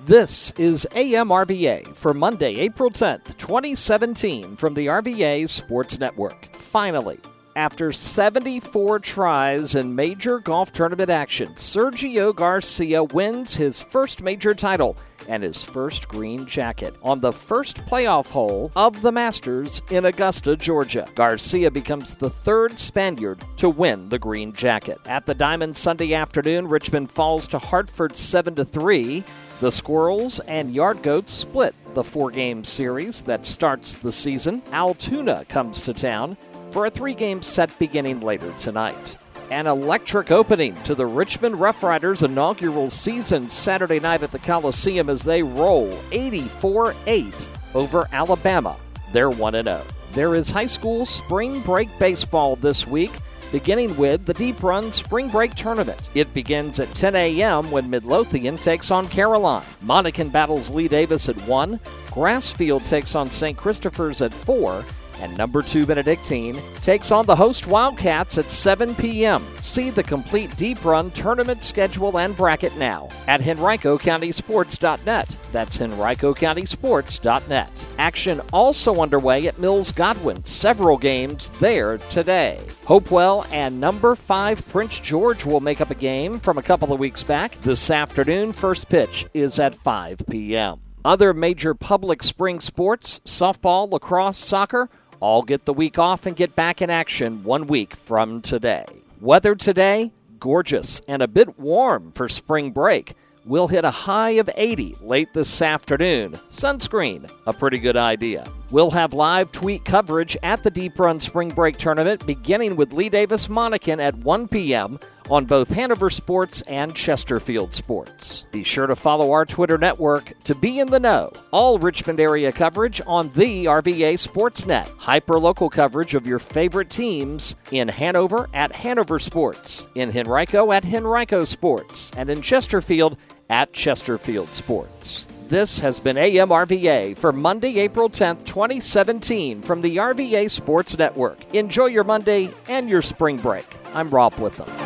This is AM RVA for Monday, April 10th, 2017 from the RVA Sports Network. Finally, after 74 tries in major golf tournament action, Sergio Garcia wins his first major title and his first green jacket on the first playoff hole of the Masters in Augusta, Georgia. Garcia becomes the third Spaniard to win the green jacket. At the Diamond Sunday afternoon, Richmond falls to Hartford 7-3. The Squirrels and Yard Goats split the four-game series that starts the season. Altoona comes to town for a three-game set beginning later tonight. An electric opening to the Richmond Rough Riders' inaugural season Saturday night at the Coliseum as they roll 84-8 over Alabama. They're 1-0. There is high school spring break baseball this week, beginning with the Deep Run Spring Break Tournament. It begins at 10 a.m. when Midlothian takes on Caroline. Monacan battles Lee Davis at 1. Grassfield takes on St. Christopher's at 4. And number 2 Benedictine takes on the host Wildcats at 7 p.m. See the complete Deep Run tournament schedule and bracket now at HenricoCountySports.net. That's HenricoCountySports.net. Action also underway at Mills Godwin. Several games there today. Hopewell and number 5 Prince George will make up a game from a couple of weeks back. This afternoon, first pitch is at 5 p.m. Other major public spring sports, softball, lacrosse, soccer, all get the week off and get back in action 1 week from today. Weather today, gorgeous and a bit warm for spring break. We'll hit a high of 80 late this afternoon. Sunscreen, a pretty good idea. We'll have live tweet coverage at the Deep Run Spring Break Tournament, beginning with Lee Davis Monacan at 1 p.m. on both Hanover Sports and Chesterfield Sports. Be sure to follow our Twitter network to be in the know. All Richmond area coverage on the RVA Sportsnet. Hyper-local coverage of your favorite teams in Hanover at Hanover Sports, in Henrico at Henrico Sports, and in Chesterfield at Chesterfield Sports. This has been AM RVA for Monday, April 10th, 2017 from the RVA Sports Network. Enjoy your Monday and your spring break. I'm Rob Witham.